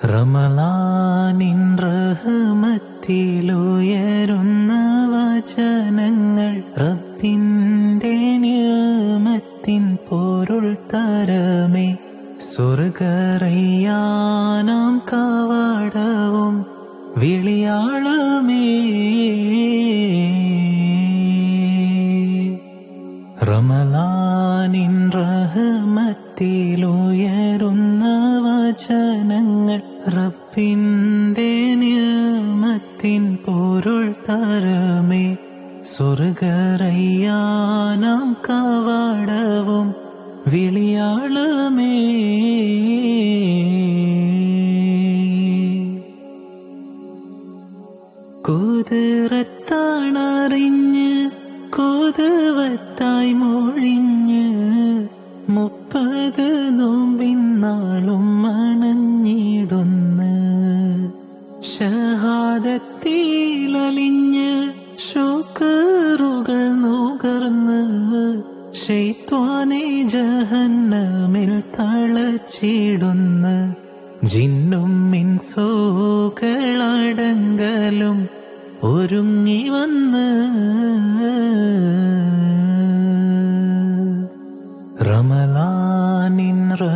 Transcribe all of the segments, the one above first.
റമളാനിൻ റഹ്മത്തിലുയരുന്ന വചനങ്ങൾ റബ്ബിന്റെ നിഅമത്തിൻ പൊരുൾ തരമേ. സ്വർഗറയ്യാനാം കവാടവും വിളിയാളമേ. റമളാനിൻ റഹ്മത്തിലുയരുന്ന വചനങ്ങൾ റബ്ബിന്റെ നിഅമത്തിൻ പൊരുൾ തരമേ. സ്വർഗറയ്യാനാം കവാടവും വിളിയാളമേ. കുതിരത്താണറിഞ്ഞ് കൊതുവത്തായി മൊഴിഞ്ഞ് 30 നോമ്പിന്നാളും അണഞ്ഞിടുന്ന്. ഷഹാദത്തിലലിഞ്ഞ് ശുക്റുകൾ നുകർന്ന് ശൈത്വാനെ ജഹന്നമിൽ തളച്ചിടുന്ന്. ജിന്നും ഇൻസുകളടങ്കലും ഒരുങ്ങി വന്ന് റമളാനിൻ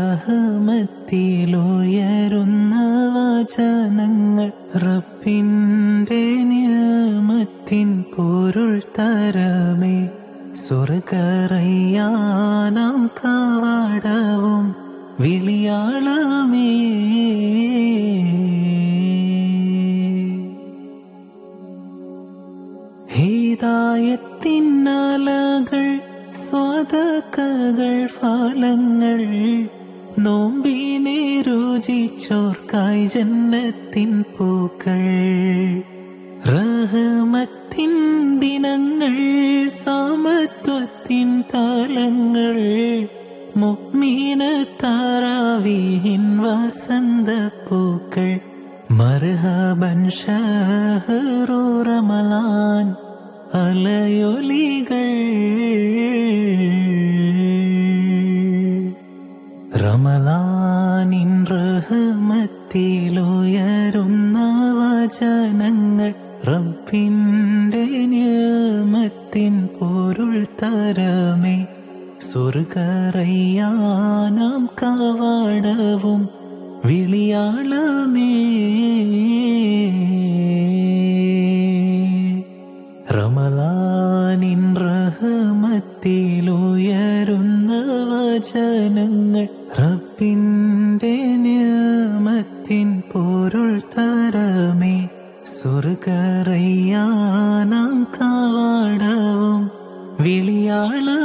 റഹ്മത്തിലുയരുന്ന വചനങ്ങൾ റബ്ബിന്റെ നിഅമത്തിൻ പൊരുൾ തരമേ. സ്വർഗറയ്യാനാം കവാടവും വിളിയാളമേ. ഹിദായത്തിന്നലകൾ സ്വതക്കകൾ ഫലങ്ങൾ നോമ്പിനെ രുചിച്ചോർക്കായി ജന്നത്തിൻ പൂക്കൾ. റഹ്മത്തിൻ ദിനങ്ങൾ സമത്വത്തിൻ തലങ്ങൾ മുഅ്മിന തറാവീഹിൻ വസന്തപ്പൂക്കൾ. മർഹബൻ ഷഹ്റു റമളാൻ അലയൊലികൾ. റമളാനിൻ റഹ്മത്തിലുയരുന്ന വചനങ്ങൾ റബ്ബിന്റെ നിഅമത്തിൻ പൊരുൾ തരമേ. സ്വർഗറയ്യാനാം കവാടവും വിളിയാളമേ. റമളാനിൻ റഹ്മത്തിലുയരുന്ന വചനങ്ങൾ റബ്ബിന്റെ നിഅമത്തിൻ പൊരുൾ തരമേ. സ്വർഗറയ്യാനാം കവാടവും വിളിയാളമേ.